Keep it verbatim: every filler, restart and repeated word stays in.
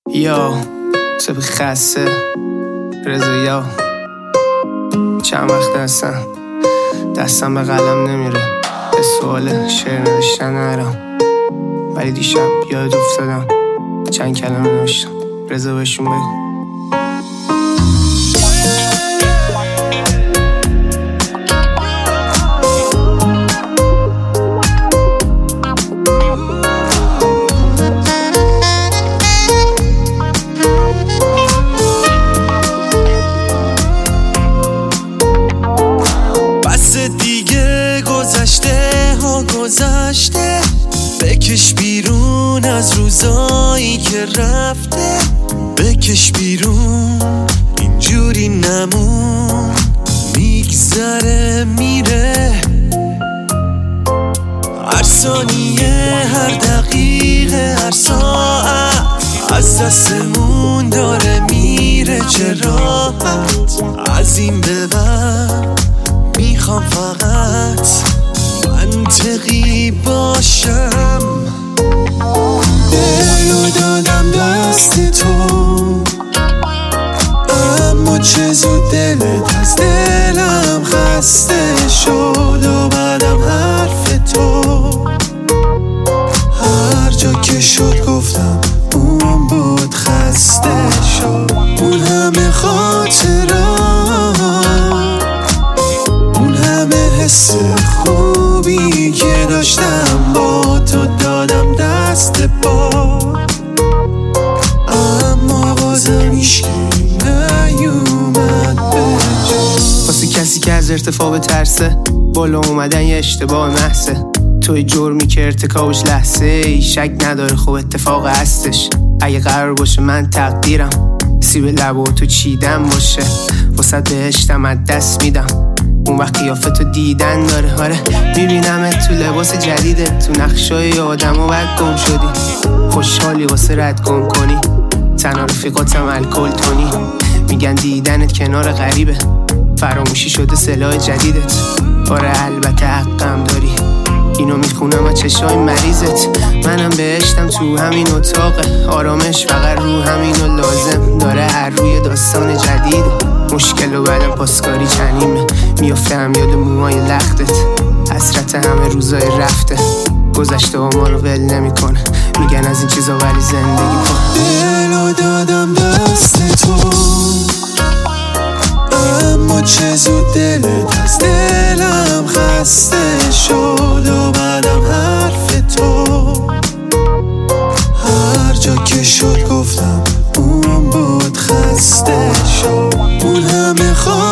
یا سبی خسته رضا یا چند وقت هستن دستم به قلم نمیره، به سوال شعر نوشتن نرم، ولی دیشب یاد افتادم چند کلمه نوشتم. رضا بهشون بگو. دیگه گذشته ها گذشته، بکش بیرون از روزایی که رفته، بکش بیرون اینجوری نمون، میگذره میره هر ثانیه هر دقیقه هر ساعت از دستمون داره میره. چه راحت از این به بعد میخوام فقط منطقی باشم. دلو دادم دست تو، اما چه زود دلت از دلم خسته شد و بعدم حرف تو هر جا که شد گفتم اون بود خسته شد. اون همه خاطرات، حس خوبی که داشتم با تو دادم دست با، اما بازم هیچکی نیومد به جا. واسه کسی که از ارتفاع به ترسه، بالا اومدن یه اشتباه محضه، توی جرمی که ارتکابش لحظه ای شک نداره خب اتفاق هستش. اگه قرار باشه من تقدیرم سیب لبو تو چیدن باشه، واسه بهشتم از دست میدم اون وقت قیافتو دیدن داره. آره میبینمت تو لباس جدیده، تو نقشای آدم و بعد گم شدی، خوشحالی واسه رد گم کنی، تنها رفیقاتم الکل تونی، میگن دیدنت کنار غریبه، فراموشی شده سلاح جدیدت. آره البته حقم داری، اینو میخونم از چشای مریضت، منم بهشتم تو همین اتاقه، آرامش فقط رو همینو لازم داره، هر روی داستان جدیده، مشکل و بعدم پاسکاری چنیمه، میافتم یاد موهای لختت، حسرت همه روزای رفته، گذشته و ما رو ول نمی کنه، میگن از این چیزا ولی زندگی کن. دلو دادم دست تو، اما چه زود دلت از دلم خسته شد و بعدم حرف تو هر جا که شد گفتم اون بود خسته شد. اون همه خواه